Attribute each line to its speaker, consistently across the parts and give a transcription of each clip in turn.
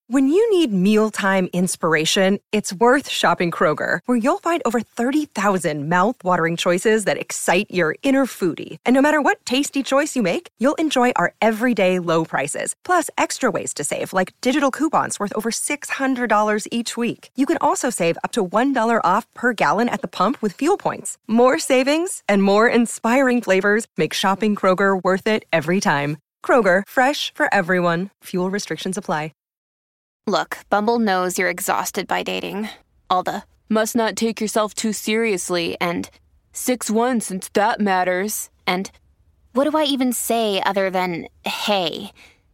Speaker 1: When you need mealtime inspiration, it's worth shopping Kroger, where you'll find over 30,000 mouth-watering choices that excite your inner foodie. And no matter what tasty choice you make, you'll enjoy our everyday low prices, plus extra ways to save, like digital coupons worth over $600 each week. You can also save up to $1 off per gallon at the pump with fuel points. More savings and more inspiring flavors make shopping Kroger worth it every time. Kroger, fresh for everyone. Fuel restrictions apply.
Speaker 2: Look, Bumble knows you're exhausted by dating. All the, must not take yourself too seriously, and 6'1" since that matters, and what do I even say other than, hey?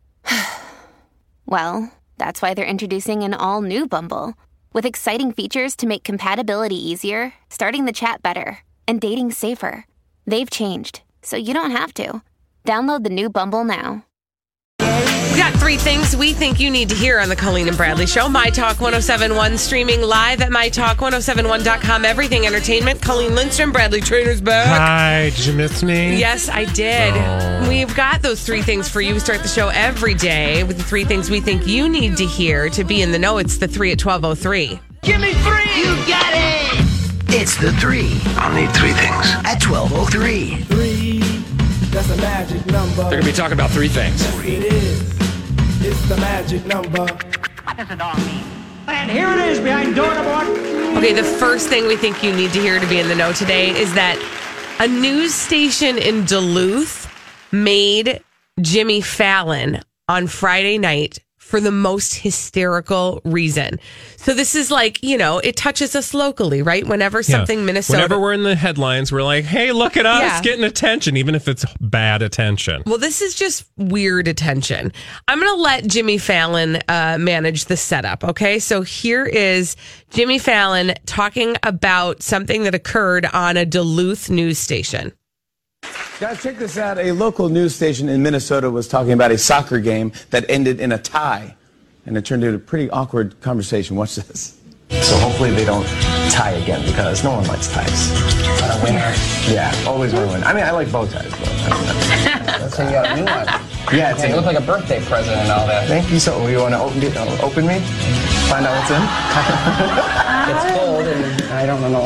Speaker 2: Well, that's why they're introducing an all-new Bumble, with exciting features to make compatibility easier, starting the chat better, and dating safer. They've changed, so you don't have to. Download the new Bumble now.
Speaker 3: We got 3 things we think you need to hear on the Colleen and Bradley Show. My Talk 1071, streaming live at mytalk1071.com. Everything Entertainment. Colleen Lindstrom, Bradley Trainor's back.
Speaker 4: Hi, did you miss me?
Speaker 3: Yes, I did. Oh. We've got those 3 things for you. We start the show every day with the 3 things we think you need to hear to be in the know. It's the 3 at 12:03.
Speaker 5: Give me 3! You got it! It's the 3.
Speaker 6: I'll need 3 things.
Speaker 5: At 12:03.
Speaker 7: 3, that's a magic number.
Speaker 6: They're going to be talking about 3 things.
Speaker 7: Yes, it is. It's the magic number.
Speaker 8: What does it all mean?
Speaker 7: And here it is behind door number 1.
Speaker 3: Okay, the first thing we think you need to hear to be in the know today is that a news station in Duluth made Jimmy Fallon on Friday night for the most hysterical reason. So this is like, you know, it touches us locally, right? Whenever something Minnesota...
Speaker 4: Whenever we're in the headlines, we're like, hey, look at us getting attention, even if it's bad attention.
Speaker 3: Well, this is just weird attention. I'm going to let Jimmy Fallon manage the setup, okay? So here is Jimmy Fallon talking about something that occurred on a Duluth news station.
Speaker 9: Guys, check this out. A local news station in Minnesota was talking about a soccer game that ended in a tie. And it turned into a pretty awkward conversation. Watch this.
Speaker 10: So hopefully they don't tie again because no one likes ties. But a winner. Yeah, always win. I mean, I like bow ties, but
Speaker 11: that's when you got a new one.
Speaker 10: Yeah,
Speaker 11: you look like a birthday present and all that.
Speaker 10: Thank you. So you want to open me? Find out what's in?
Speaker 11: It's cold and I don't know.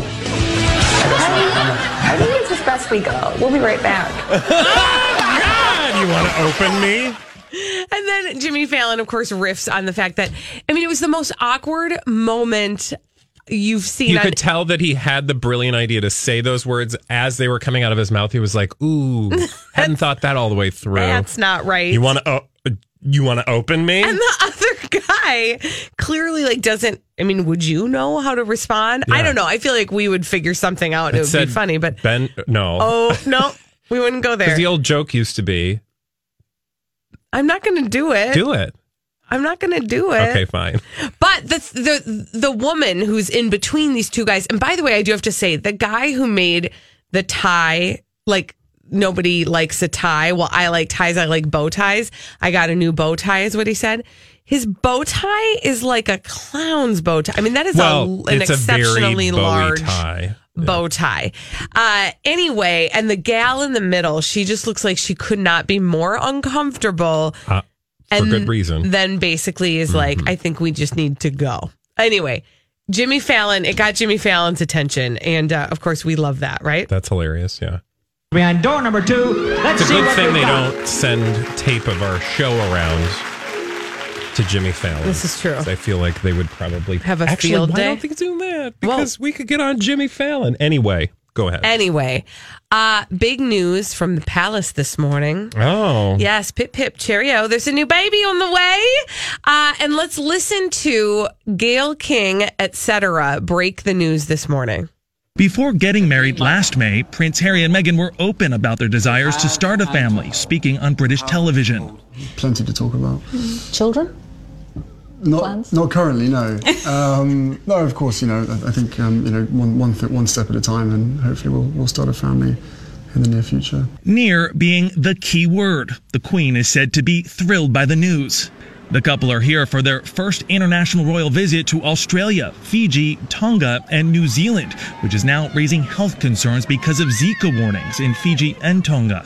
Speaker 12: I think it's just best we go. We'll be right back.
Speaker 4: Oh, God! You want to open me?
Speaker 3: And then Jimmy Fallon, of course, riffs on the fact that, I mean, it was the most awkward moment you've seen.
Speaker 4: You could tell that he had the brilliant idea to say those words as they were coming out of his mouth. He was like, ooh, hadn't thought that all the way through.
Speaker 3: That's not right.
Speaker 4: You want to open me?
Speaker 3: And the other guy clearly doesn't, I mean, would you know how to respond? Yeah. I don't know. I feel like we would figure something out. It would be funny, but
Speaker 4: no.
Speaker 3: Oh, no. We wouldn't go there.
Speaker 4: Because the old joke used to be,
Speaker 3: I'm not going to do it.
Speaker 4: Do it.
Speaker 3: I'm not going to do it.
Speaker 4: Okay, fine.
Speaker 3: But the woman who's in between these two guys, and by the way, I do have to say, the guy who made the tie, nobody likes a tie. Well, I like ties. I like bow ties. I got a new bow tie, is what he said. His bow tie is like a clown's bow tie. I mean, that is an exceptionally large bow tie. Anyway, and the gal in the middle, she just looks like she could not be more uncomfortable.
Speaker 4: For good reason.
Speaker 3: Then basically is like, I think we just need to go. Anyway, Jimmy Fallon, it got Jimmy Fallon's attention. And of course, we love that, right?
Speaker 4: That's hilarious, yeah.
Speaker 7: Behind door number 2, let's
Speaker 4: it's a
Speaker 7: see
Speaker 4: good thing they
Speaker 7: got.
Speaker 4: don't send tape of our show around to Jimmy Fallon.
Speaker 3: This is true.
Speaker 4: I feel like they would probably
Speaker 3: have a field day.
Speaker 4: I don't think do that because we could get on Jimmy Fallon. Anyway, go ahead.
Speaker 3: Anyway, big news from the palace this morning.
Speaker 4: Oh.
Speaker 3: Yes, pip pip cheerio. There's a new baby on the way. And let's listen to Gayle King, etc. break the news this morning.
Speaker 13: Before getting married last May, Prince Harry and Meghan were open about their desires to start a family, speaking on British television.
Speaker 14: Plenty to talk about.
Speaker 12: Children?
Speaker 14: Not currently, no. No, of course, I think, one step at a time, and hopefully we'll start a family in the near future.
Speaker 13: Near being the key word. The Queen is said to be thrilled by the news. The couple are here for their first international royal visit to Australia, Fiji, Tonga, and New Zealand, which is now raising health concerns because of Zika warnings in Fiji and Tonga.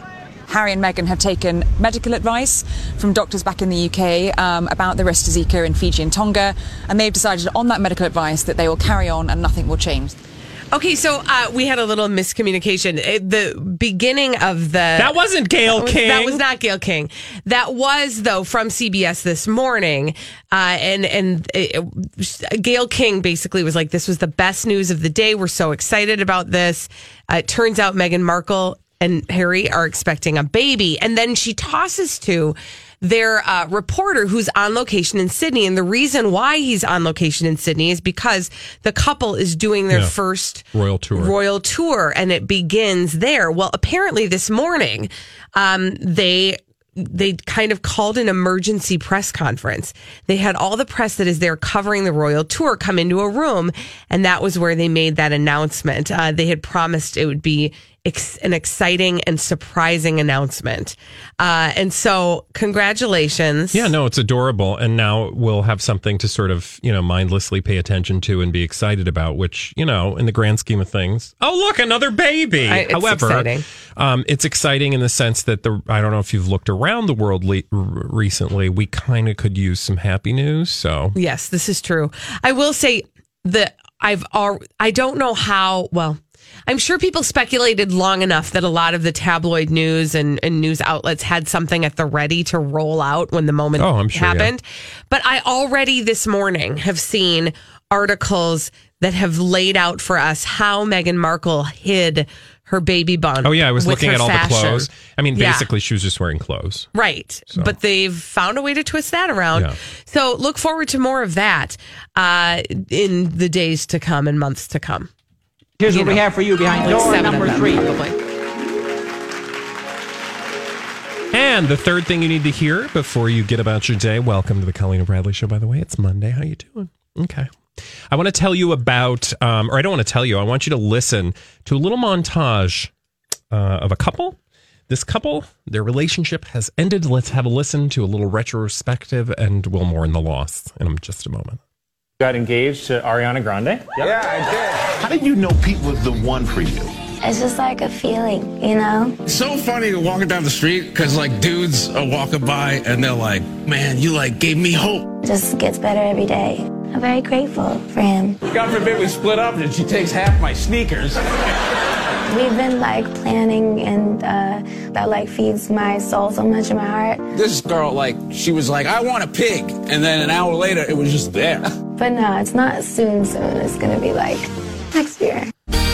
Speaker 15: Harry and Meghan have taken medical advice from doctors back in the UK about the risk to Zika in Fiji and Tonga, and they've decided on that medical advice that they will carry on and nothing will change.
Speaker 3: Okay, so we had a little miscommunication. The beginning of that
Speaker 4: wasn't Gayle King.
Speaker 3: That was not Gayle King. That was, though, from CBS this morning. And Gayle King basically was like, this was the best news of the day. We're so excited about this. It turns out Meghan Markle and Harry are expecting a baby. And then she tosses to their reporter who's on location in Sydney. And the reason why he's on location in Sydney is because the couple is doing their first royal tour, and it begins there. Well, apparently this morning, they kind of called an emergency press conference. They had all the press that is there covering the royal tour come into a room, and that was where they made that announcement. They had promised it would be an exciting and surprising announcement. And so congratulations.
Speaker 4: Yeah, no, it's adorable. And now we'll have something to sort of, mindlessly pay attention to and be excited about, which, in the grand scheme of things, oh, look, another baby. However,
Speaker 3: exciting.
Speaker 4: It's exciting in the sense that I don't know if you've looked around the world recently, we kind of could use some happy news. So
Speaker 3: yes, this is true. I will say that I don't know how, well, I'm sure people speculated long enough that a lot of the tabloid news and news outlets had something at the ready to roll out when the moment happened. Yeah. But I already this morning have seen articles that have laid out for us how Meghan Markle hid her baby bump.
Speaker 4: Oh, yeah. I was looking at all the clothes. I mean, basically, she was just wearing clothes.
Speaker 3: Right. So. But they've found a way to twist that around. Yeah. So look forward to more of that in the days to come and months to come.
Speaker 7: Here's what we have for you behind door number 3.
Speaker 4: And the third thing you need to hear before you get about your day. Welcome to the Colleen and Bradley Show, by the way. It's Monday. How you doing? Okay. I want to tell you about, or I don't want to tell you, I want you to listen to a little montage of a couple. This couple, their relationship has ended. Let's have a listen to a little retrospective, and we'll mourn the loss in just a moment.
Speaker 16: Got engaged to Ariana Grande? Yep.
Speaker 17: Yeah, I did. How did you know Pete was the one for you?
Speaker 18: It's just like a feeling, It's
Speaker 19: so funny walking down the street because dudes are walking by and they're like, man, you gave me hope.
Speaker 18: Just gets better every day. I'm very grateful for him.
Speaker 19: God forbid we split up and she takes half my sneakers.
Speaker 18: We've been planning, and that feeds my soul so much in my heart.
Speaker 19: This girl, she was like, I want a pig. And then an hour later, it was just there.
Speaker 18: But no, it's not soon. It's going to be next year.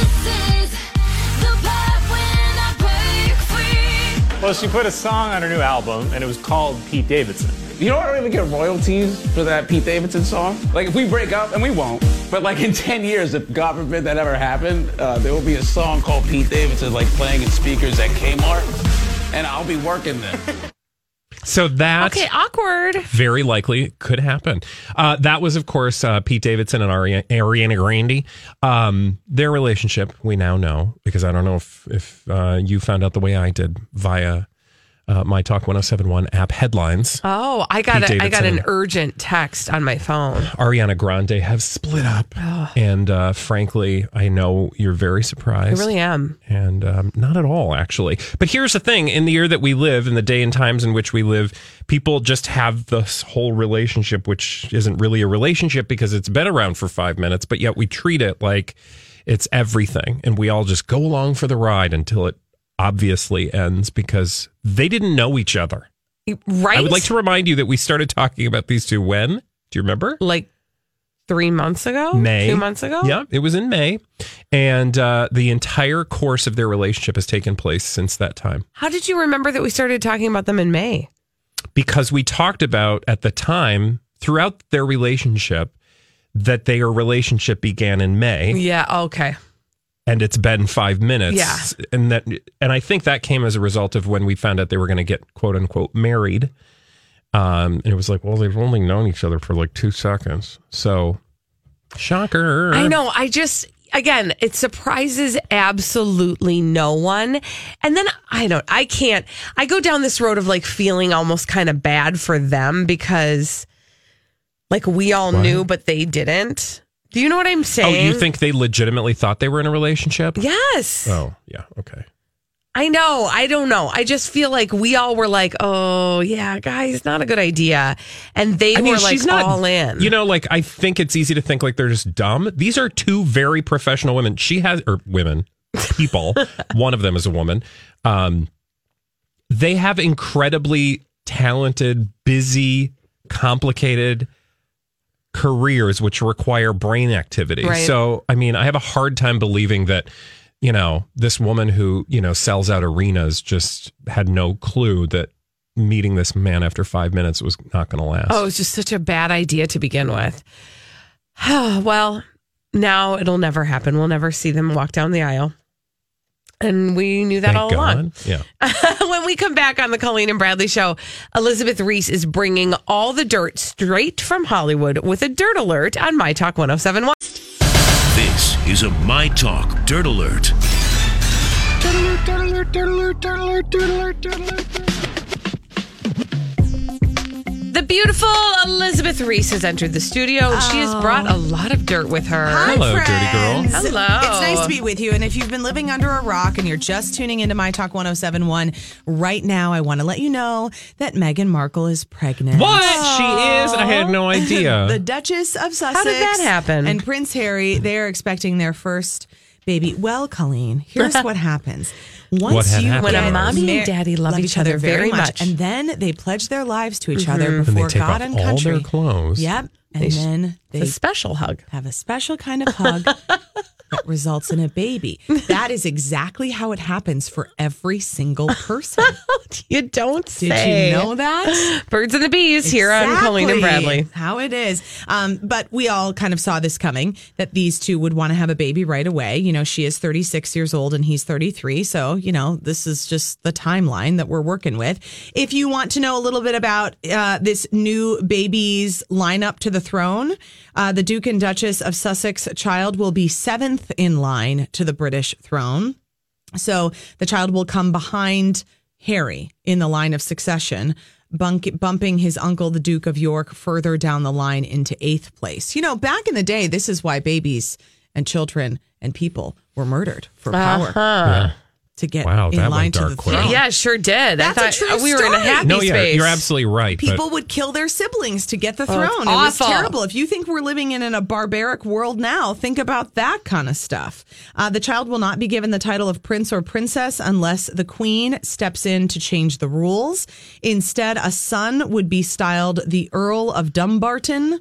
Speaker 16: Well, she put a song on her new album, and it was called Pete Davidson.
Speaker 19: You know, I don't even get royalties for that Pete Davidson song. If we break up, and we won't, but in 10 years, if God forbid that ever happened, there will be a song called Pete Davidson, playing in speakers at Kmart, and I'll be working then.
Speaker 4: So that
Speaker 3: awkward.
Speaker 4: Very likely could happen. That was, of course, Pete Davidson and Ariana Grande. Their relationship, we now know, because I don't know if you found out the way I did via My Talk 1071 app headlines.
Speaker 3: Oh, I got an urgent text on my phone.
Speaker 4: Ariana Grande have split up. Oh. And frankly, I know you're very surprised.
Speaker 3: I really am.
Speaker 4: And not at all, actually. But here's the thing. In the year that we live, in the day and times in which we live, people just have this whole relationship, which isn't really a relationship because it's been around for 5 minutes, but yet we treat it like it's everything. And we all just go along for the ride until it obviously ends because they didn't know each other.
Speaker 3: Right.
Speaker 4: I would like to remind you that we started talking about these two when? Do you remember?
Speaker 3: 3 months ago?
Speaker 4: May.
Speaker 3: 2 months ago?
Speaker 4: Yeah, it was in May. And the entire course of their relationship has taken place since that time.
Speaker 3: How did you remember that we started talking about them in May?
Speaker 4: Because we talked about at the time, throughout their relationship, that their relationship began in May.
Speaker 3: Yeah, okay.
Speaker 4: And it's been 5 minutes.
Speaker 3: Yeah.
Speaker 4: And I think that came as a result of when we found out they were going to get quote unquote married. And it was well, they've only known each other for 2 seconds. So shocker.
Speaker 3: I know. Again, it surprises absolutely no one. And then I go down this road of feeling almost kind of bad for them because we all knew, but they didn't. Do you know what I'm saying?
Speaker 4: Oh, you think they legitimately thought they were in a relationship?
Speaker 3: Yes.
Speaker 4: Oh, yeah. Okay.
Speaker 3: I know. I don't know. I just feel like we all were like, oh, yeah, guys, not a good idea. And they were like all in.
Speaker 4: You know, like, I think it's easy to think like they're just dumb. These are two very professional women. People. One of them is a woman. They have incredibly talented, busy, complicated careers which require brain activity.
Speaker 3: Right.
Speaker 4: So, I mean, I have a hard time believing that, you know, this woman who, you know, sells out arenas just had no clue that meeting this man after 5 minutes was not going to last.
Speaker 3: Oh, it was just such a bad idea to begin with. Well, now it'll never happen. We'll never see them walk down the aisle. And we knew that all along.
Speaker 4: Yeah.
Speaker 3: When we come back on the Colleen and Bradley Show, Elizabeth Reese is bringing all the dirt straight from Hollywood with a dirt alert on My Talk 1071.
Speaker 20: This is a My Talk Dirt Alert.
Speaker 3: The beautiful Elizabeth Reese has entered the studio, and she has brought a lot of dirt with her.
Speaker 21: Hi,
Speaker 4: hello,
Speaker 21: friends.
Speaker 4: dirty girl.
Speaker 3: Hello.
Speaker 21: It's nice to be with you. And if you've been living under a rock and you're just tuning into My Talk 1071 right now, I want to let you know that Meghan Markle is pregnant.
Speaker 4: What? She is? I had no idea.
Speaker 21: The Duchess of Sussex.
Speaker 3: How did that happen?
Speaker 21: And Prince Harry, they are expecting their first baby. Well, Colleen, here's what happens. Once
Speaker 3: when a mommy and daddy love each other very much,
Speaker 21: and then they pledge their lives to each other before God and country.
Speaker 4: All their clothes.
Speaker 21: Yep. And then they
Speaker 3: a special hug.
Speaker 21: Have a special kind of hug that results in a baby. That is exactly how it happens for every single person.
Speaker 3: You don't
Speaker 21: Did
Speaker 3: say.
Speaker 21: you know that?
Speaker 3: Birds and the bees here on Colleen and Bradley.
Speaker 21: How it is. But we all kind of saw this coming, that these two would want to have a baby right away. You know, she is 36 years old and he's 33. So, you know, this is just the timeline that we're working with. If you want to know a little bit about this new baby's lineup to the throne, the Duke and Duchess of Sussex child will be 7th in line to the British throne. So the child will come behind Harry in the line of succession, bumping his uncle, the Duke of York, further down the line into 8th place. You know, back in the day, this is why babies and children and people were murdered for power.
Speaker 4: Yeah.
Speaker 21: To get
Speaker 4: Wow,
Speaker 21: in
Speaker 4: that
Speaker 21: line
Speaker 4: went
Speaker 21: to
Speaker 4: dark
Speaker 21: the
Speaker 4: quick.
Speaker 21: throne.
Speaker 3: Yeah, sure did.
Speaker 21: That's
Speaker 3: I
Speaker 21: a
Speaker 3: thought
Speaker 21: true
Speaker 3: we were in a
Speaker 21: story.
Speaker 3: happy
Speaker 4: No, yeah,
Speaker 3: space.
Speaker 4: you're absolutely right.
Speaker 21: People would kill their siblings to get the throne.
Speaker 3: it's
Speaker 21: It was
Speaker 3: awful.
Speaker 21: terrible. If you think we're living in a barbaric world now, think about that kind of stuff. The child will not be given the title of prince or princess unless the queen steps in to change the rules. Instead, a son would be styled the Earl of Dumbarton.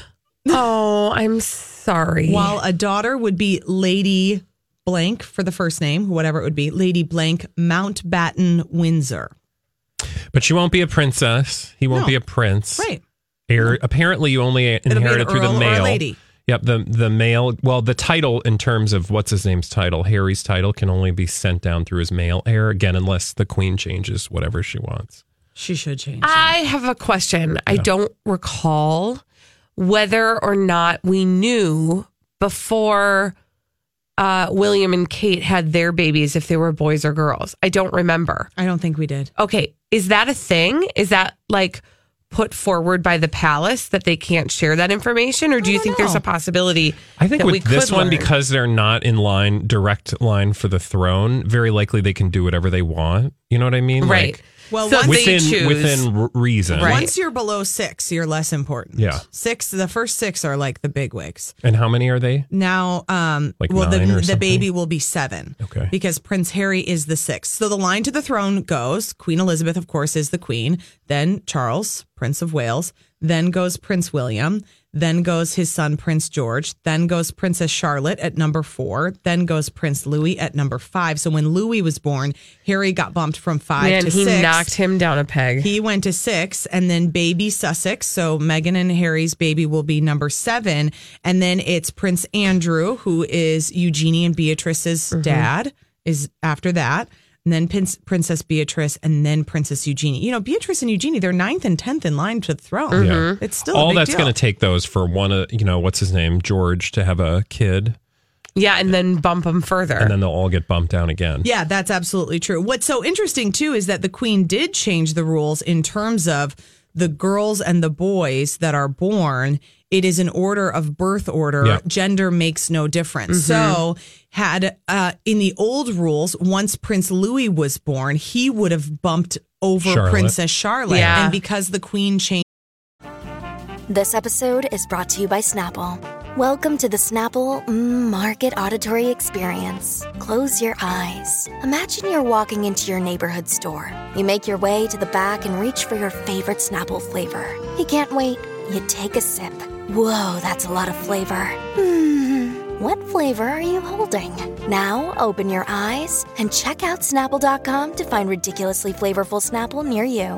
Speaker 3: Oh, I'm sorry.
Speaker 21: While a daughter would be Lady Blank for the first name, whatever it would be, Lady Blank Mountbatten Windsor.
Speaker 4: But she won't be a princess. He won't
Speaker 21: No.
Speaker 4: be a prince.
Speaker 21: Right.
Speaker 4: Apparently, you only
Speaker 21: be
Speaker 4: inherit
Speaker 21: an
Speaker 4: it through the
Speaker 21: earl or a
Speaker 4: male.
Speaker 21: lady.
Speaker 4: Yep, the male. Well, the title in terms of what's his name's title, Harry's title, can only be sent down through his male heir again, unless the queen changes whatever she wants.
Speaker 21: She should change.
Speaker 3: I have a question. I don't recall whether or not we knew before William and Kate had their babies if they were boys or girls. I don't remember.
Speaker 21: I don't think we did.
Speaker 3: Okay. Is that a thing? Is that like put forward by the palace that they can't share that information? Or do you think there's a possibility
Speaker 4: I think
Speaker 3: that we
Speaker 4: with this
Speaker 3: could
Speaker 4: one,
Speaker 3: learn?
Speaker 4: because they're not in line, direct line for the throne, very likely they can do whatever they want. You know what I mean?
Speaker 3: Right.
Speaker 4: Like,
Speaker 21: Well,
Speaker 3: So
Speaker 21: once
Speaker 3: they choose.
Speaker 4: within reason.
Speaker 21: Once you're below 6, you're less important.
Speaker 4: Yeah.
Speaker 21: 6, the first 6 are like the big wigs.
Speaker 4: And how many are they?
Speaker 21: Now,
Speaker 4: Like
Speaker 21: well,
Speaker 4: 9 or
Speaker 21: the
Speaker 4: something?
Speaker 21: baby will be 7.
Speaker 4: Okay.
Speaker 21: Because Prince Harry is the 6th. So the line to the throne goes, Queen Elizabeth, of course, is the queen. Then Charles, Prince of Wales. Then goes Prince William. Then goes his son, Prince George. Then goes Princess Charlotte at number 4. Then goes Prince Louis at number 5. So when Louis was born, Harry got bumped from 5 to 6.
Speaker 3: he knocked him down a peg.
Speaker 21: He went to 6, and then baby Sussex. So Meghan and Harry's baby will be number 7. And then it's Prince Andrew, who is Eugenie and Beatrice's dad, is after that. And then Princess Beatrice, and then Princess Eugenie. You know, Beatrice and Eugenie, they're 9th and 10th in line to the throne.
Speaker 4: Yeah.
Speaker 21: It's still
Speaker 4: all
Speaker 21: a big
Speaker 4: that's
Speaker 21: deal.
Speaker 4: going to take those for one, what's his name, George, to have a kid,
Speaker 3: Yeah, and then bump him further.
Speaker 4: and then they'll all get bumped down again.
Speaker 21: Yeah, that's absolutely true. What's so interesting, too, is that the Queen did change the rules in terms of the girls and the boys that are born, it is an order of birth order.
Speaker 4: Yeah.
Speaker 21: Gender makes no difference. So had in the old rules, once Prince Louis was born, he would have bumped over
Speaker 4: Charlotte.
Speaker 21: Princess Charlotte.
Speaker 3: Yeah.
Speaker 21: And because the queen changed.
Speaker 1: This episode is brought to you by Snapple. Welcome to the Snapple Market Auditory Experience. Close your eyes. Imagine you're walking into your neighborhood store. You make your way to the back and reach for your favorite Snapple flavor. You can't wait. You take a sip. Whoa, that's a lot of flavor. What flavor are you holding? Now open your eyes and check out Snapple.com to find ridiculously flavorful Snapple near you.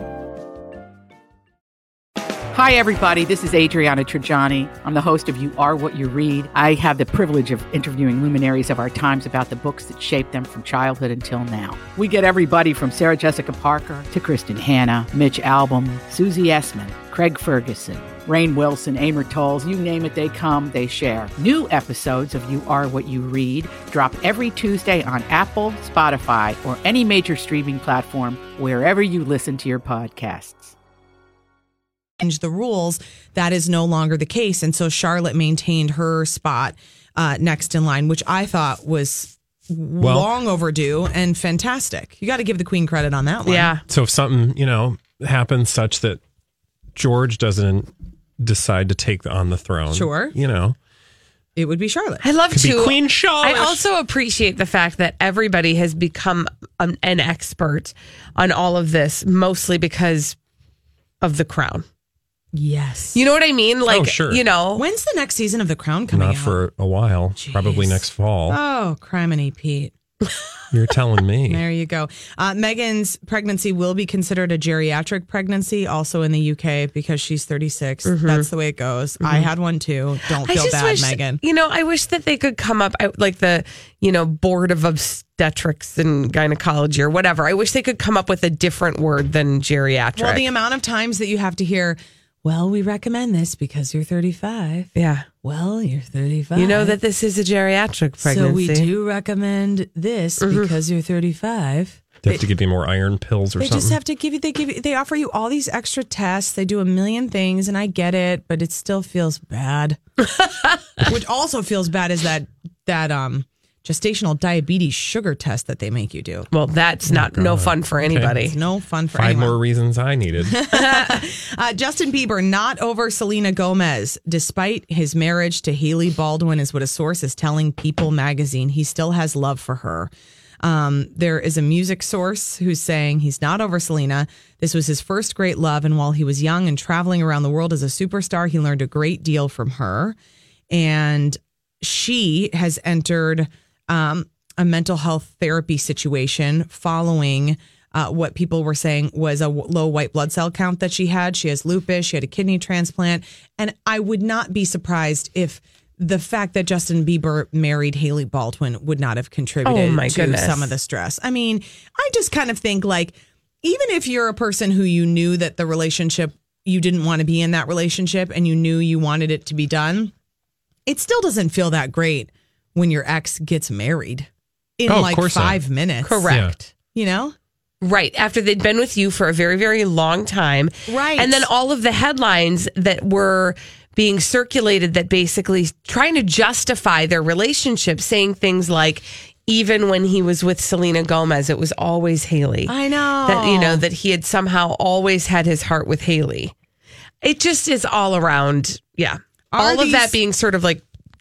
Speaker 11: Hi, everybody. This is Adriana Trajani. I'm the host of You Are What You Read. I have the privilege of interviewing luminaries of our times about the books that shaped them from childhood until now. We get everybody from Sarah Jessica Parker to Kristen Hanna, Mitch Albom, Susie Essman, Craig Ferguson, Rainn Wilson, Amor Tolls, you name it, they come, they share. New episodes of You Are What You Read drop every Tuesday on Apple, Spotify, or any major streaming platform wherever you listen to your podcasts.
Speaker 21: The rules, that is no longer the case. And so Charlotte maintained her spot next in line, which I thought was long overdue and fantastic. You got to give the queen credit on that one.
Speaker 3: Yeah.
Speaker 4: So if something, happens such that George doesn't decide to take on the throne,
Speaker 21: Sure. It would be Charlotte.
Speaker 3: I love
Speaker 4: Could be
Speaker 3: to.
Speaker 4: Queen Charlotte.
Speaker 3: I also appreciate the fact that everybody has become an expert on all of this, mostly because of The Crown.
Speaker 21: Yes.
Speaker 3: You know what I mean? Like,
Speaker 4: sure.
Speaker 21: When's the next season of The Crown coming out?
Speaker 4: Not for a while.
Speaker 21: Jeez.
Speaker 4: Probably next fall.
Speaker 21: Oh, criminy Pete.
Speaker 4: You're telling me.
Speaker 21: There you go. Meghan's pregnancy will be considered a geriatric pregnancy also in the UK because she's 36. That's the way it goes. I had one too. Don't feel bad, Meghan.
Speaker 3: I wish that they could come up like the, Board of Obstetrics and Gynecology or whatever. I wish they could come up with a different word than geriatric.
Speaker 21: Well, the amount of times that you have to hear, well, we recommend this because you're 35.
Speaker 3: Yeah.
Speaker 21: Well, you're 35.
Speaker 3: You know that this is a geriatric pregnancy.
Speaker 21: So we do recommend this because you're 35.
Speaker 4: They have to give you more iron pills or something.
Speaker 21: They just have to give you, they offer you all these extra tests. They do a million things, and I get it, but it still feels bad. Which also feels bad is that gestational diabetes sugar test that they make you do.
Speaker 3: Well, that's no fun for anybody.
Speaker 21: It's no fun for
Speaker 4: 5
Speaker 21: anyone.
Speaker 4: more reasons I needed.
Speaker 21: Justin Bieber not over Selena Gomez despite his marriage to Hailey Baldwin is what a source is telling People magazine. He still has love for her. There is a music source who's saying he's not over Selena. This was his first great love, and while he was young and traveling around the world as a superstar, he learned a great deal from her. And she has entered a mental health therapy situation following what people were saying was a low white blood cell count that she had. She has lupus. She had a kidney transplant. And I would not be surprised if the fact that Justin Bieber married Hailey Baldwin would not have contributed to some of the stress. I mean, I just kind of think like, even if you're a person who you knew that the relationship, you didn't want to be in that relationship and you knew you wanted it to be done, it still doesn't feel that great when your ex gets married in 5 minutes.
Speaker 3: Correct.
Speaker 21: Yeah.
Speaker 3: Right. After they'd been with you for a very, very long time.
Speaker 21: Right.
Speaker 3: And then all of the headlines that were being circulated that basically trying to justify their relationship, saying things like, even when he was with Selena Gomez, it was always Hailey.
Speaker 21: I know.
Speaker 3: That, that he had somehow always had his heart with Hailey. It just is all around. Yeah. All of that being sort of like,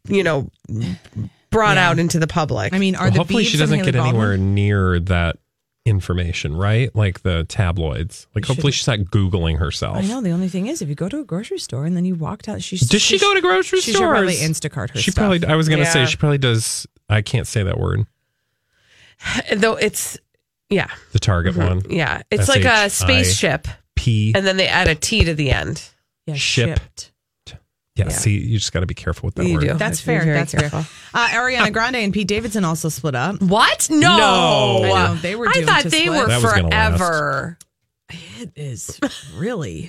Speaker 3: brought out into the public.
Speaker 21: I mean,
Speaker 4: hopefully she doesn't get anywhere near that information, right? Like the tabloids. Like hopefully she's not Googling herself.
Speaker 21: I know. The only thing is, if you go to a grocery store and then you walked out,
Speaker 4: does she go to grocery stores?
Speaker 21: She should probably Instacart her
Speaker 4: She
Speaker 21: stuff.
Speaker 4: probably. I was going to say she probably does. I can't say that word.
Speaker 3: Though it's the
Speaker 4: Target one.
Speaker 3: Yeah, it's like a spaceship.
Speaker 4: P.
Speaker 3: And then they add a T to the end.
Speaker 21: Yeah,
Speaker 4: shipped. Yeah, see, you just got to be careful with that word.
Speaker 3: Do.
Speaker 21: That's fair. That's fair. Ariana Grande and Pete Davidson also split up.
Speaker 3: What? No.
Speaker 21: I know, they were
Speaker 3: I
Speaker 21: doomed
Speaker 3: thought
Speaker 21: to
Speaker 3: they
Speaker 21: split.
Speaker 3: were
Speaker 4: That was gonna
Speaker 3: forever.
Speaker 21: It is really.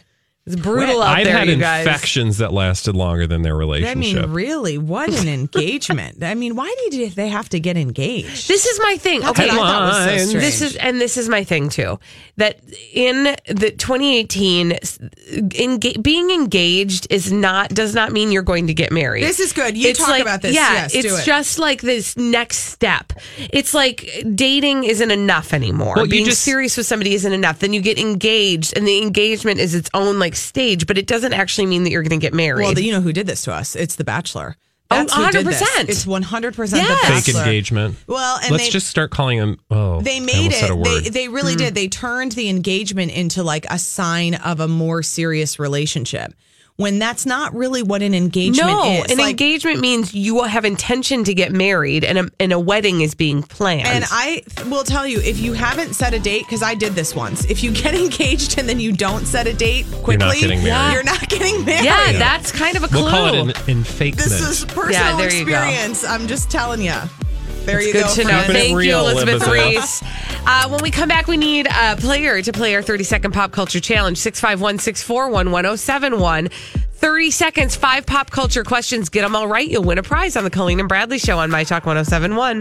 Speaker 3: It's brutal out there,
Speaker 4: I've
Speaker 3: you
Speaker 4: had
Speaker 3: guys.
Speaker 4: infections that lasted longer than their relationship.
Speaker 21: I mean, really, what an engagement. I mean, why did they have to get engaged?
Speaker 3: This is my thing.
Speaker 21: That's
Speaker 3: Okay,
Speaker 21: what I thought was so strange.
Speaker 3: this is my thing too. That in the 2018, being engaged does not mean you're going to get married.
Speaker 21: This is good. You talk about this.
Speaker 3: Yeah,
Speaker 21: Yes, do
Speaker 3: it's
Speaker 21: it.
Speaker 3: just like this next step. It's like dating isn't enough anymore.
Speaker 4: Well,
Speaker 3: being serious with somebody isn't enough. Then you get engaged, and the engagement is its own like stage, but it doesn't actually mean that you're going to get married.
Speaker 21: Well, you know who did this to us? It's The Bachelor.
Speaker 3: Oh,
Speaker 21: That's who did
Speaker 3: 100%.
Speaker 21: this. It's 100% The
Speaker 3: Yes.
Speaker 4: Fake
Speaker 21: Bachelor.
Speaker 4: engagement.
Speaker 21: Well, and
Speaker 4: let's just start calling them. Oh,
Speaker 21: they
Speaker 4: I
Speaker 21: made
Speaker 4: almost said a word.
Speaker 21: it. They really did. They turned the engagement into like a sign of a more serious relationship. When that's not really what an engagement is.
Speaker 3: An engagement means you will have intention to get married, and a wedding is being planned.
Speaker 21: And I will tell you, if you haven't set a date, because I did this once, if you get engaged and then you don't set a date quickly, you're not getting married.
Speaker 3: Yeah, that's kind of a clue.
Speaker 4: We'll call it an infakement.
Speaker 21: This is personal
Speaker 3: there you go.
Speaker 21: experience. I'm just telling you. There you
Speaker 3: Good
Speaker 21: go.
Speaker 3: to know.
Speaker 21: friends.
Speaker 3: Thank you,
Speaker 4: real,
Speaker 3: Elizabeth
Speaker 4: Elizabeth.
Speaker 3: Reese. When we come back, we need a player to play our 30-second pop culture challenge. 651-641-1071. 30 seconds, 5 pop culture questions. Get them all right. You'll win a prize on the Colleen and Bradley Show on My Talk 1071.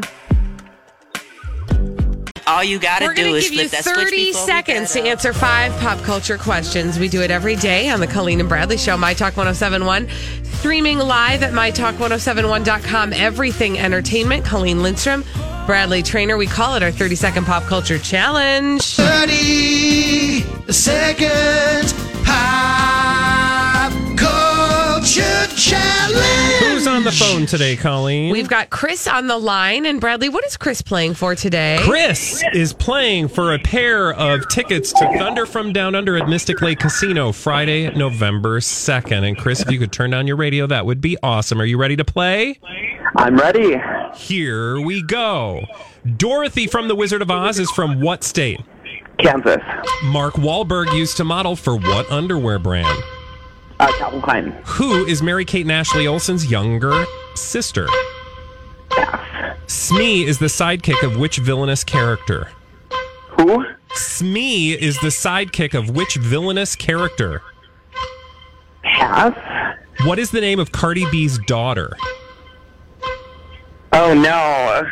Speaker 2: All you gotta
Speaker 3: We're
Speaker 2: do
Speaker 3: going
Speaker 2: is
Speaker 3: to give you
Speaker 2: flip that switch
Speaker 3: 30
Speaker 2: before we
Speaker 3: seconds to
Speaker 2: cut it.
Speaker 3: answer 5 pop culture questions. We do it every day on the Colleen and Bradley Show, My Talk 1071. Streaming live at MyTalk1071.com. Everything Entertainment. Colleen Lindstrom, Bradley Trainer. We call it our 30-second pop culture challenge.
Speaker 5: 30 seconds pop culture challenge.
Speaker 4: Who's on the phone today, Colleen?
Speaker 3: We've got Chris on the line. And Bradley, what is Chris playing for today?
Speaker 4: Chris is playing for a pair of tickets to Thunder from Down Under at Mystic Lake Casino Friday, November 2nd. And Chris, if you could turn down your radio, that would be awesome. Are you ready to play?
Speaker 22: I'm ready.
Speaker 4: Here we go. Dorothy from The Wizard of Oz is from what state?
Speaker 22: Kansas.
Speaker 4: Mark Wahlberg used to model for what underwear brand?
Speaker 22: Calvin Klein.
Speaker 4: Who is Mary-Kate and Ashley Olsen's younger sister? Smee is the sidekick of which villainous character?
Speaker 22: Who?
Speaker 4: Smee is the sidekick of which villainous character?
Speaker 22: Pass.
Speaker 4: What is the name of Cardi B's daughter?
Speaker 22: Oh, no.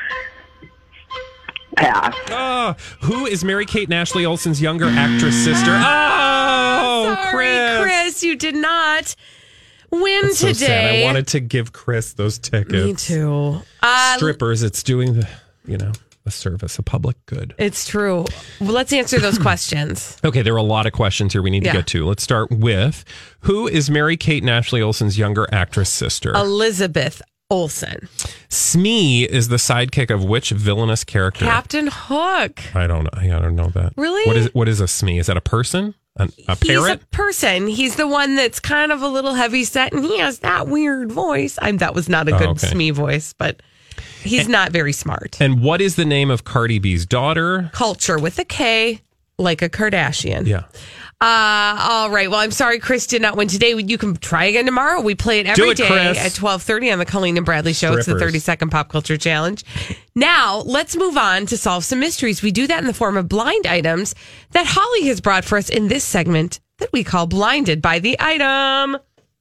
Speaker 22: Pass.
Speaker 4: Who is Mary-Kate and Ashley Olsen's younger actress sister? Oh,
Speaker 3: Sorry, Chris, you did not win
Speaker 4: That's so
Speaker 3: today.
Speaker 4: sad. I wanted to give Chris those tickets.
Speaker 3: Me too.
Speaker 4: Strippers, it's doing the, a service, a public good.
Speaker 3: It's true. Well, let's answer those questions.
Speaker 4: Okay, there are a lot of questions here we need to get to. Let's start with, who is Mary-Kate and Ashley Olsen's younger actress sister?
Speaker 3: Elizabeth Olsen.
Speaker 4: Smee is the sidekick of which villainous character?
Speaker 3: Captain Hook.
Speaker 4: I don't know that.
Speaker 3: Really?
Speaker 4: What is a Smee? Is that a person? A
Speaker 3: He's
Speaker 4: parrot?
Speaker 3: a person. He's the one that's kind of a little heavy set, and he has that weird voice. That was not a good Smee voice, but he's not very smart.
Speaker 4: And what is the name of Cardi B's daughter?
Speaker 3: Culture with a K, like a Kardashian.
Speaker 4: Yeah.
Speaker 3: All right. Well, I'm sorry Chris did not win today. You can try again tomorrow. We play it every day
Speaker 4: Chris.
Speaker 3: at 12:30 on the Colleen and Bradley Show. It's the
Speaker 4: Strippers.
Speaker 3: 30-second pop culture challenge. Now, let's move on to solve some mysteries. We do that in the form of blind items that Holly has brought for us in this segment that we call Blinded by the Item.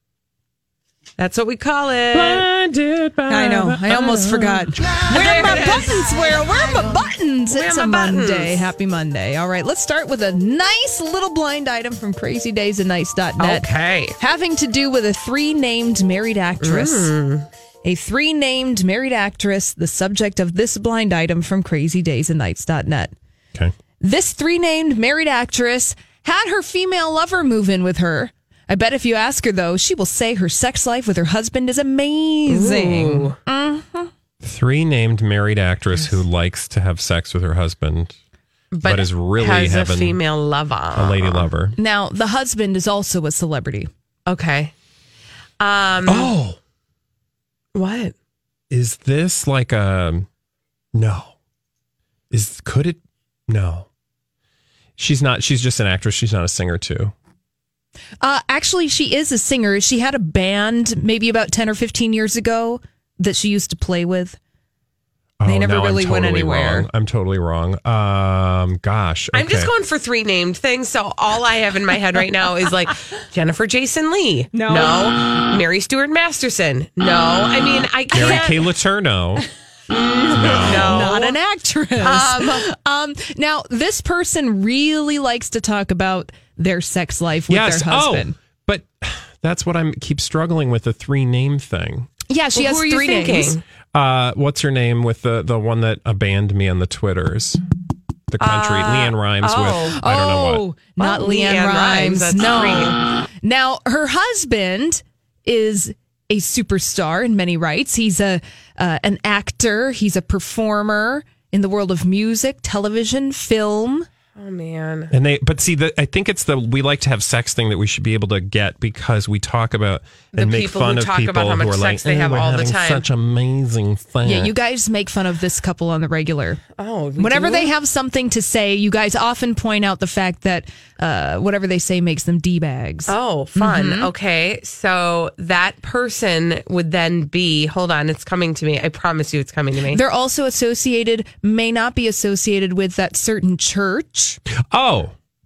Speaker 3: That's what we call it.
Speaker 4: Blinded by
Speaker 21: I know. I almost forgot. Where are my buttons? Where are my buttons?
Speaker 3: Where
Speaker 21: It's
Speaker 3: are
Speaker 21: a
Speaker 3: my
Speaker 21: Monday.
Speaker 3: buttons?
Speaker 21: Happy Monday. All right, let's start with a nice little blind item from crazydaysandnights.net.
Speaker 3: Okay.
Speaker 21: Having to do with a 3-named married actress. A 3-named married actress, the subject of this blind item from crazydaysandnights.net.
Speaker 4: Okay.
Speaker 21: This 3-named married actress had her female lover move in with her. I bet if you ask her, though, she will say her sex life with her husband is amazing.
Speaker 3: Ooh.
Speaker 4: 3-named married actress who likes to have sex with her husband, but is really
Speaker 3: has
Speaker 4: having
Speaker 3: a female lover.
Speaker 4: a lady lover.
Speaker 21: Now, the husband is also a celebrity.
Speaker 3: Okay.
Speaker 4: Oh.
Speaker 3: What?
Speaker 4: Is this like a... No. Could it... No. She's not... She's just an actress. She's not a singer, too.
Speaker 21: Actually, she is a singer. She had a band maybe about 10 or 15 years ago that she used to play with. They never
Speaker 4: no,
Speaker 21: really went anywhere.
Speaker 4: Wrong. I'm totally wrong. Gosh. Okay.
Speaker 3: I'm just going for 3 named things. So all I have in my head right now is like Jennifer Jason Leigh.
Speaker 21: No.
Speaker 3: Mary Stuart Masterson. No. I mean, I can't.
Speaker 4: Mary Kay Letourneau.
Speaker 21: No, not an actress. Now, this person really likes to talk about their sex life with their husband.
Speaker 4: But that's what I keep struggling with, the 3 name thing.
Speaker 21: Yeah, she has 3 names.
Speaker 4: What's her name with the one that abandoned me on the Twitters? The country. Leanne Rimes with I don't know what.
Speaker 21: Not Leanne Rimes.
Speaker 3: That's
Speaker 21: no. Now, her husband is a superstar in many rights. He's an actor. He's a performer in the world of music, television, film.
Speaker 3: Oh man!
Speaker 4: And I think it's we like to have sex thing that we should be able to get because we talk about and make fun of people
Speaker 3: about how much
Speaker 4: who are
Speaker 3: sex
Speaker 4: like,
Speaker 3: they have all the time.
Speaker 4: Such amazing sex.
Speaker 21: Yeah, you guys make fun of this couple on the regular.
Speaker 3: Oh,
Speaker 21: whenever they have something to say, you guys often point out the fact that whatever they say makes them D-bags.
Speaker 3: Oh, fun.
Speaker 21: Mm-hmm.
Speaker 3: Okay, so that person would then be. Hold on, it's coming to me. I promise you, it's coming to me.
Speaker 21: They're also may not be associated with that certain church.
Speaker 4: Oh,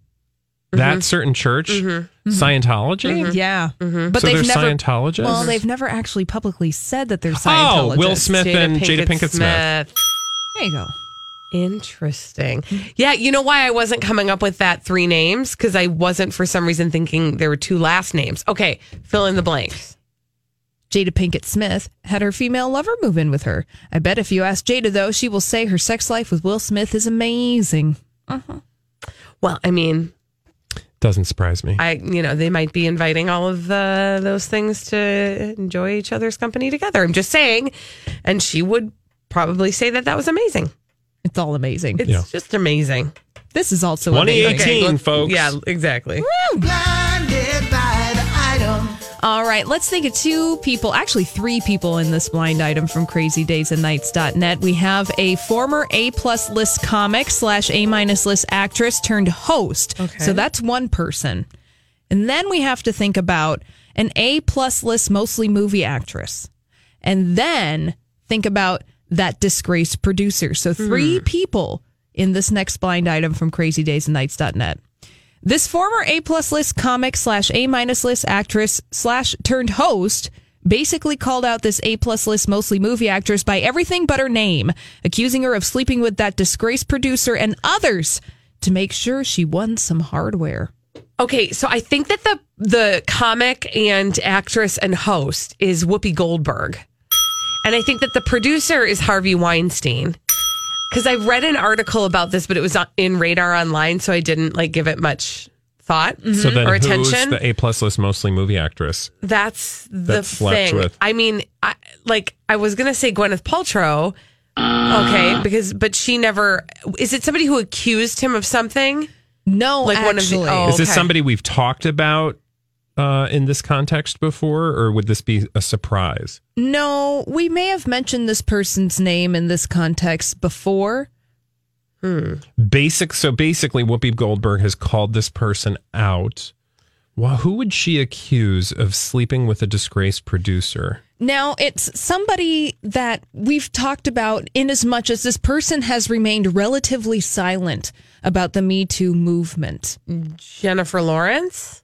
Speaker 4: that certain church, Scientology,
Speaker 21: yeah, but
Speaker 4: so
Speaker 21: they've never
Speaker 4: Scientologists.
Speaker 21: Well, they've never actually publicly said that they're Scientologists.
Speaker 4: Oh, Will Smith and Jada Pinkett Smith.
Speaker 21: There you go.
Speaker 3: Interesting. Yeah, you know why I wasn't coming up with that 3 names? Because I wasn't for some reason thinking there were 2 last names. Okay, fill in the blanks.
Speaker 21: Jada Pinkett Smith had her female lover move in with her. I bet if you ask Jada, though, she will say her sex life with Will Smith is amazing.
Speaker 3: Well, I mean,
Speaker 4: doesn't surprise me.
Speaker 3: They might be inviting all of those things to enjoy each other's company together. I'm just saying, and she would probably say that was amazing.
Speaker 21: It's all amazing.
Speaker 3: It's just amazing.
Speaker 21: This is also
Speaker 4: 2018, folks.
Speaker 3: Yeah, exactly.
Speaker 5: Blinded by the item.
Speaker 21: All right, let's think of 2 people, actually 3 people in this blind item from crazydaysandnights.net. We have a former A-plus list comic / A-list actress turned host.
Speaker 3: Okay.
Speaker 21: So that's one person. And then we have to think about an A-plus list, mostly movie actress. And then think about that disgraced producer. So 3 people in this next blind item from crazydaysandnights.net. This former A-plus list comic / A- list actress / turned host basically called out this A-plus list mostly movie actress by everything but her name, accusing her of sleeping with that disgraced producer and others to make sure she won some hardware.
Speaker 3: Okay, so I think that the comic and actress and host is Whoopi Goldberg. And I think that the producer is Harvey Weinstein. Because I read an article about this, but it was in Radar Online, so I didn't give it much thought
Speaker 4: So then
Speaker 3: or
Speaker 4: who's
Speaker 3: attention.
Speaker 4: the A-plus list mostly movie actress?
Speaker 3: That's the
Speaker 4: That slept
Speaker 3: thing.
Speaker 4: with.
Speaker 3: I mean, I was going to say Gwyneth Paltrow. Okay, but she never. Is it somebody who accused him of something?
Speaker 21: No,
Speaker 3: actually.
Speaker 4: Is this somebody we've talked about in this context before, or would this be a surprise?
Speaker 21: No, we may have mentioned this person's name in this context before.
Speaker 4: So basically, Whoopi Goldberg has called this person out. Well, who would she accuse of sleeping with a disgraced producer?
Speaker 21: Now, it's somebody that we've talked about in as much as this person has remained relatively silent about the Me Too movement.
Speaker 3: Jennifer Lawrence?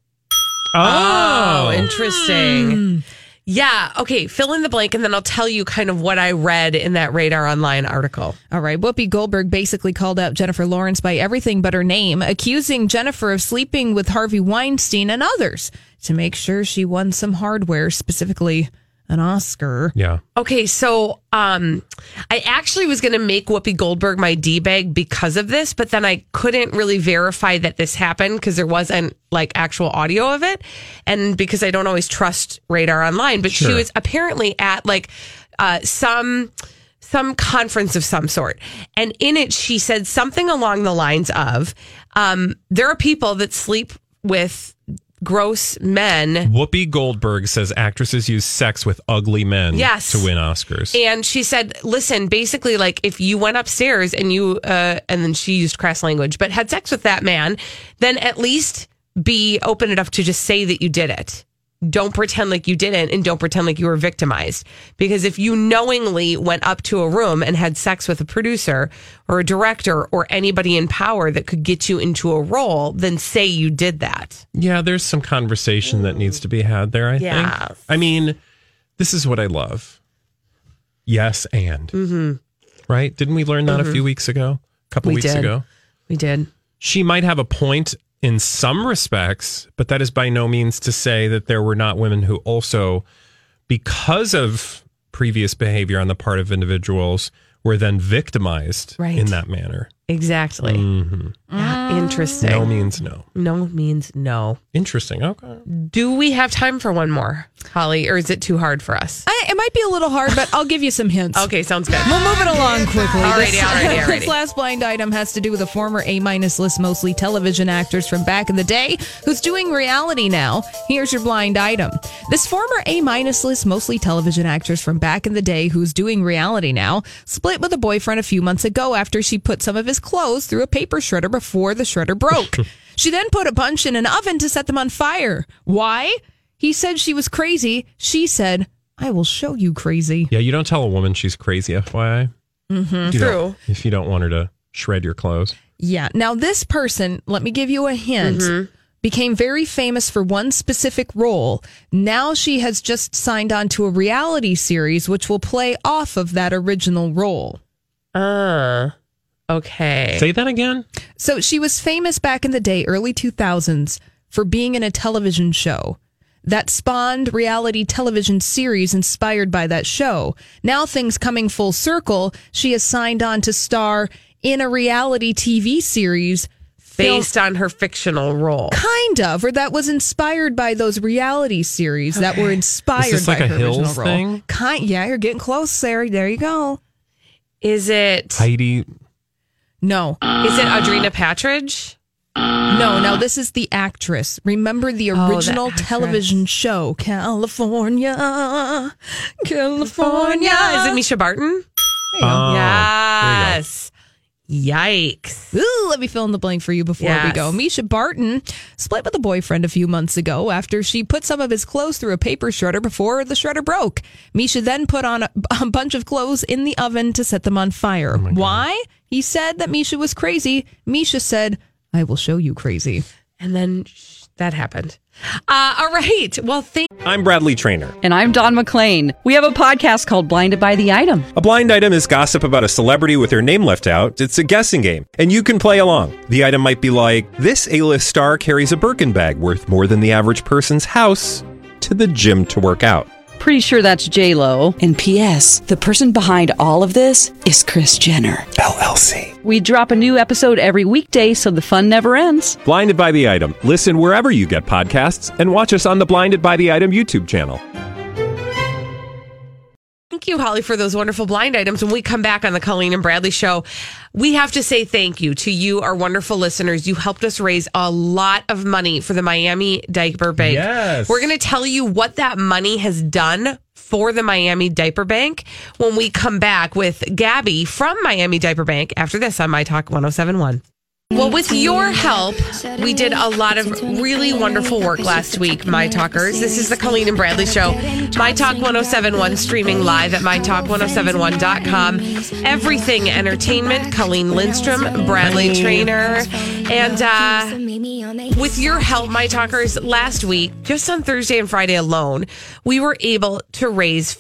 Speaker 4: Oh,
Speaker 3: interesting. Yeah. Okay. Fill in the blank, and then I'll tell you kind of what I read in that Radar Online article.
Speaker 21: All right. Whoopi Goldberg basically called out Jennifer Lawrence by everything but her name, accusing Jennifer of sleeping with Harvey Weinstein and others to make sure she won some hardware, specifically an Oscar.
Speaker 4: Yeah.
Speaker 3: Okay, so I actually was going to make Whoopi Goldberg my D-bag because of this, but then I couldn't really verify that this happened because there wasn't actual audio of it, and because I don't always trust Radar Online. But
Speaker 4: Sure.
Speaker 3: she was apparently at some conference of some sort, and in it she said something along the lines of, "There are people that sleep with gross men."
Speaker 4: Whoopi Goldberg says actresses use sex with ugly men to win Oscars.
Speaker 3: And she said, listen, basically, if you went upstairs and you, and then she used crass language, but had sex with that man, then at least be open enough to just say that you did it. don't pretend like you didn't, and don't pretend like you were victimized. Because if you knowingly went up to a room and had sex with a producer or a director or anybody in power that could get you into a role, then say you did that.
Speaker 4: Yeah, there's some conversation that needs to be had there, I think. I mean, this is what I love. Yes, and.
Speaker 3: Mm-hmm.
Speaker 4: Right? Didn't we learn that a few weeks ago? A couple weeks ago?
Speaker 3: We did.
Speaker 4: She might have a point in some respects, but that is by no means to say that there were not women who also, because of previous behavior on the part of individuals, were then victimized in that manner.
Speaker 3: Exactly.
Speaker 4: Mm-hmm.
Speaker 3: Yeah, interesting.
Speaker 4: No means no.
Speaker 3: No means no.
Speaker 4: Interesting. Okay.
Speaker 3: Do we have time for one more, Holly, or is it too hard for us?
Speaker 21: It might be a little hard, but I'll give you some hints.
Speaker 3: Okay, sounds good.
Speaker 21: We'll move it along quickly.
Speaker 3: Alrighty.
Speaker 21: This last blind item has to do with a former A-minus list, mostly television actors from back in the day, who's doing reality now. Here's your blind item. This former A-minus list, mostly television actors from back in the day, who's doing reality now, split with a boyfriend a few months ago after she put some of his clothes through a paper shredder before the shredder broke. She then put a bunch in an oven to set them on fire. Why? He said she was crazy. She said, I will show you crazy.
Speaker 4: Yeah, you don't tell a woman she's crazy, FYI.
Speaker 21: Mm-hmm.
Speaker 4: True. If you don't want her to shred your clothes.
Speaker 21: Yeah. Now, this person, let me give you a hint, became very famous for one specific role. Now she has just signed on to a reality series which will play off of that original role.
Speaker 3: Okay.
Speaker 4: Say that again?
Speaker 21: So she was famous back in the day, early 2000s, for being in a television show that spawned reality television series inspired by that show. Now things coming full circle, she has signed on to star in a reality TV series
Speaker 3: based on her fictional role.
Speaker 21: Kind of, or that was inspired by those reality series that were inspired
Speaker 4: Is this
Speaker 21: by
Speaker 4: like a
Speaker 21: her
Speaker 4: Hills
Speaker 21: original role.
Speaker 4: thing?
Speaker 21: Yeah, you're getting close, Sarah. There you go.
Speaker 3: Is it
Speaker 4: Heidi?
Speaker 21: No.
Speaker 3: Is it Audrina Patridge?
Speaker 21: No, this is the actress. Remember the original television show, California.
Speaker 3: Is it Misha Barton? Yes. Yikes.
Speaker 21: Ooh, let me fill in the blank for you before we go. Misha Barton split with a boyfriend a few months ago after she put some of his clothes through a paper shredder before the shredder broke. Misha then put on a bunch of clothes in the oven to set them on fire. Why? He said that Misha was crazy. Misha said, I will show you crazy.
Speaker 3: And then that happened. All right. Well,
Speaker 4: I'm Bradley Trainer.
Speaker 2: And I'm Don McClain. We have a podcast called Blinded by the Item.
Speaker 4: A blind item is gossip about a celebrity with their name left out. It's a guessing game, and you can play along. The item might be like, this A-list star carries a Birkin bag worth more than the average person's house to the gym to work out.
Speaker 2: Pretty sure that's J-Lo.
Speaker 6: And P.S. the person behind all of this is Kris Jenner,
Speaker 4: LLC.
Speaker 2: We drop a new episode every weekday so the fun never ends.
Speaker 4: Blinded by the Item. Listen wherever you get podcasts and watch us on the Blinded by the Item YouTube channel.
Speaker 3: Thank you, Holly, for those wonderful blind items. When we come back on the Colleen and Bradley Show, we have to say thank you to you, our wonderful listeners. You helped us raise a lot of money for the Miami Diaper Bank.
Speaker 4: Yes.
Speaker 3: We're going to tell you what that money has done for the Miami Diaper Bank when we come back with Gabby from Miami Diaper Bank after this on My Talk 107.1. Well, with your help, we did a lot of really wonderful work last week, My Talkers. This is the Colleen and Bradley Show. My Talk 107.1 streaming live at mytalk1071.com. Everything entertainment, Colleen Lindstrom, Bradley Trainer. And with your help, My Talkers, last week, just on Thursday and Friday alone, we were able to raise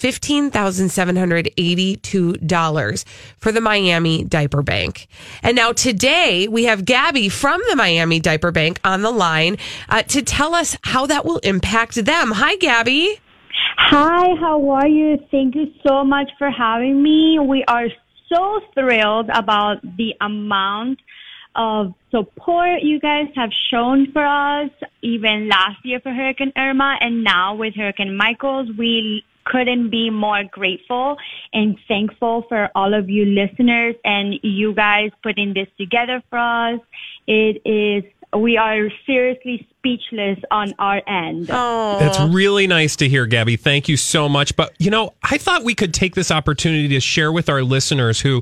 Speaker 3: $15,782 for the Miami Diaper Bank. And now today, we have Gabby from the Miami Diaper Bank on the line to tell us how that will impact them. Hi, Gabby.
Speaker 23: Hi, how are you? Thank you so much for having me. We are so thrilled about the amount of support you guys have shown for us, even last year for Hurricane Irma, and now with Hurricane Michael. We couldn't be more grateful and thankful for all of you listeners and you guys putting this together for us. We are seriously speechless on our end.
Speaker 3: Oh,
Speaker 4: that's really nice to hear, Gabby. Thank you so much. But, I thought we could take this opportunity to share with our listeners who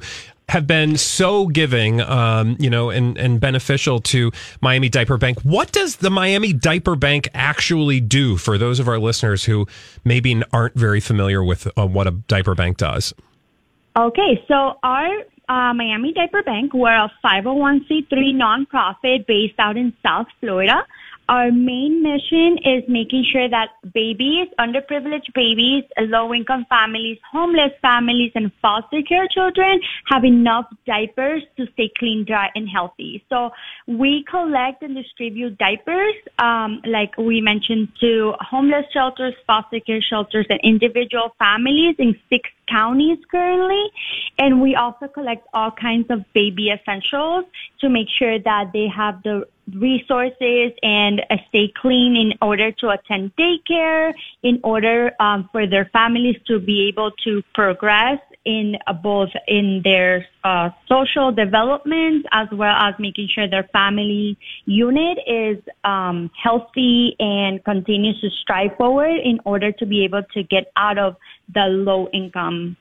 Speaker 4: have been so giving, and beneficial to Miami Diaper Bank. What does the Miami Diaper Bank actually do for those of our listeners who maybe aren't very familiar with what a diaper bank does?
Speaker 23: Okay, so our Miami Diaper Bank, we're a 501c3 nonprofit based out in South Florida. Our main mission is making sure that babies, underprivileged babies, low-income families, homeless families, and foster care children have enough diapers to stay clean, dry, and healthy. So we collect and distribute diapers, like we mentioned, to homeless shelters, foster care shelters, and individual families in 6 counties currently. And we also collect all kinds of baby essentials to make sure that they have the resources and stay clean in order to attend daycare, in order for their families to be able to progress in both in their social development, as well as making sure their family unit is healthy and continues to strive forward in order to be able to get out of the low income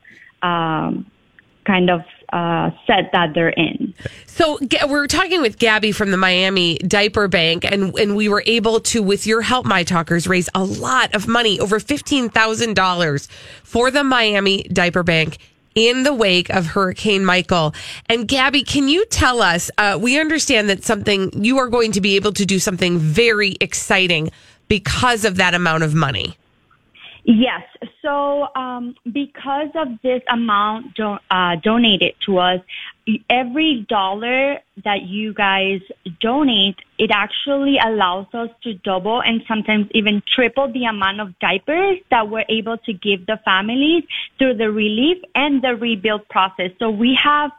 Speaker 23: kind of set that they're in.
Speaker 3: So we're talking with Gabby from the Miami Diaper Bank, and we were able to, with your help, My Talkers, raise a lot of money, over $15,000 for the Miami Diaper Bank in the wake of Hurricane Michael. And Gabby, can you tell us, we understand that you are going to be able to do something very exciting because of that amount of money.
Speaker 23: Yes. So because of this amount donated to us, every dollar that you guys donate, it actually allows us to double and sometimes even triple the amount of diapers that we're able to give the families through the relief and the rebuild process. So we have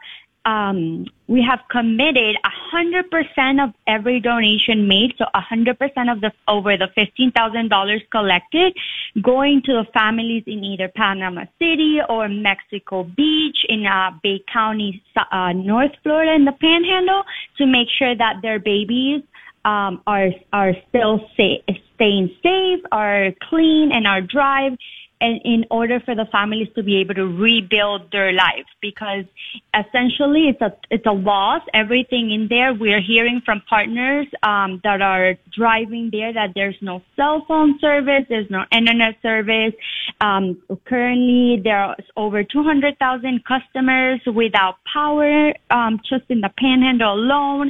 Speaker 23: committed 100% of every donation made, so 100% of over the $15,000 collected, going to the families in either Panama City or Mexico Beach in Bay County, North Florida in the Panhandle, to make sure that their babies are still staying safe, are clean, and are dry. And in order for the families to be able to rebuild their lives, because essentially it's a loss. Everything in there, we're hearing from partners that are driving there that there's no cell phone service, there's no internet service. Currently, there are over 200,000 customers without power just in the Panhandle alone.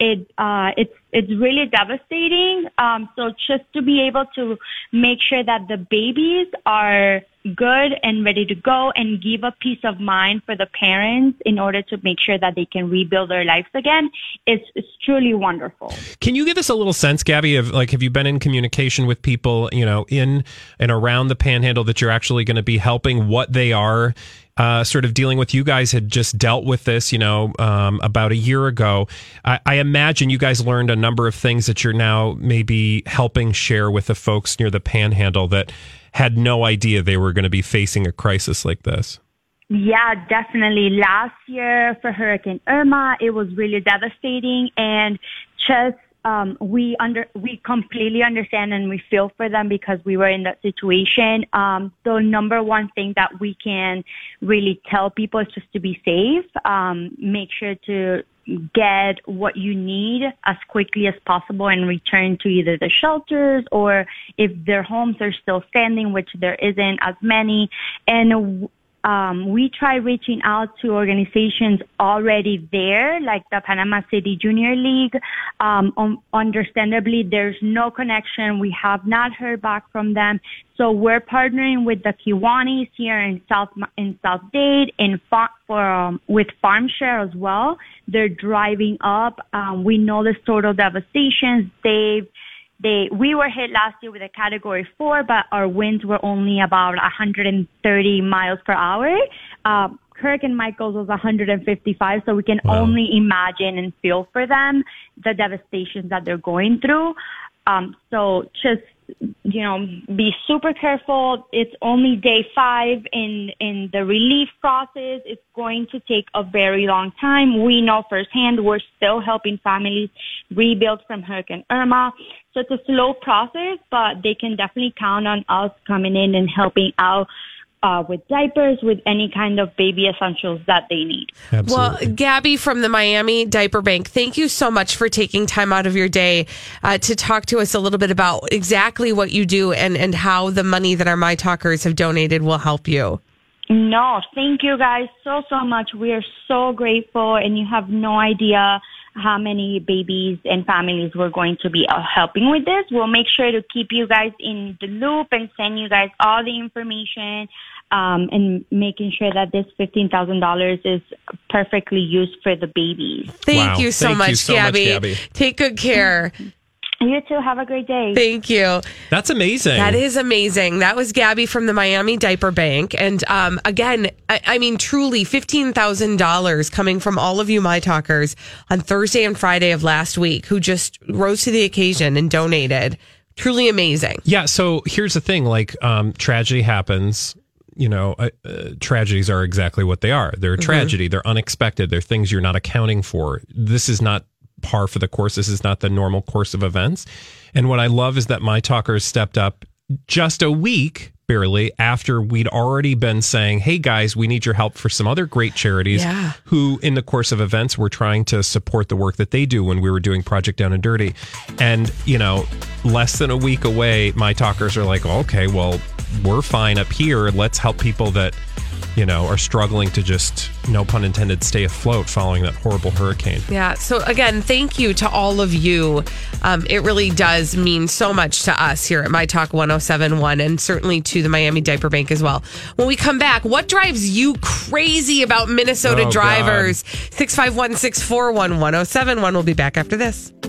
Speaker 23: It's really devastating. So just to be able to make sure that the babies are good and ready to go and give a peace of mind for the parents in order to make sure that they can rebuild their lives again, it's truly wonderful.
Speaker 4: Can you give us a little sense, Gabby, of have you been in communication with people, in and around the Panhandle that you're actually going to be helping, what they are sort of dealing with? You guys had just dealt with this, about a year ago. I imagine you guys learned a number of things that you're now maybe helping share with the folks near the Panhandle that had no idea they were going to be facing a crisis like this.
Speaker 23: Yeah, definitely. Last year for Hurricane Irma, it was really devastating, and just we completely understand and we feel for them because we were in that situation. The number one thing that we can really tell people is just to be safe. Make sure to get what you need as quickly as possible and return to either the shelters, or if their homes are still standing, which there isn't as many. And we try reaching out to organizations already there, like the Panama City Junior League. Understandably, there's no connection. We have not heard back from them. So we're partnering with the Kiwanis here in South Dade with FarmShare as well. They're driving up. We know this total devastation. We were hit last year with a Category 4, but our winds were only about 130 miles per hour. Hurricane Michael was 155, so we can only imagine and feel for them the devastation that they're going through. So just, be super careful. It's only day 5 in the relief process. It's going to take a very long time. We know firsthand we're still helping families rebuild from Hurricane Irma. So it's a slow process, but they can definitely count on us coming in and helping out with diapers, with any kind of baby essentials that they need.
Speaker 3: Well, Gabby from the Miami Diaper Bank, thank you so much for taking time out of your day to talk to us a little bit about exactly what you do and how the money that our My Talkers have donated will help you.
Speaker 23: No, thank you guys so much. We are so grateful, and you have no idea how many babies and families we're going to be helping with this. We'll make sure to keep you guys in the loop and send you guys all the information and making sure that this $15,000 is perfectly used for the babies.
Speaker 3: Thank you so much, Gabby. Take good care.
Speaker 23: You too. Have a great day.
Speaker 3: Thank you.
Speaker 4: That's amazing.
Speaker 3: That is amazing. That was Gabby from the Miami Diaper Bank. And again, I mean, truly $15,000 coming from all of you My Talkers on Thursday and Friday of last week who just rose to the occasion and donated. Truly amazing.
Speaker 4: Yeah. So here's the thing, like tragedy happens. You know, tragedies are exactly what they are. They're a tragedy. They're unexpected. They're things you're not accounting for. This is not par for the course. This is not the normal course of events. And what I love is that My Talkers stepped up just a week, barely, after we'd already been saying, hey guys, we need your help for some other great charities who in the course of events were trying to support the work that they do when we were doing Project Down and Dirty. And, you know, less than a week away, My Talkers are like, okay, well, we're fine up here. Let's help people that, you know, are struggling to just, no pun intended, stay afloat following that horrible hurricane.
Speaker 3: Yeah. So again, thank you to all of you. It really does mean so much to us here at My Talk 107.1 and certainly to the Miami Diaper Bank as well. When we come back, what drives you crazy about Minnesota drivers? 651-641-1071. We'll be back after this.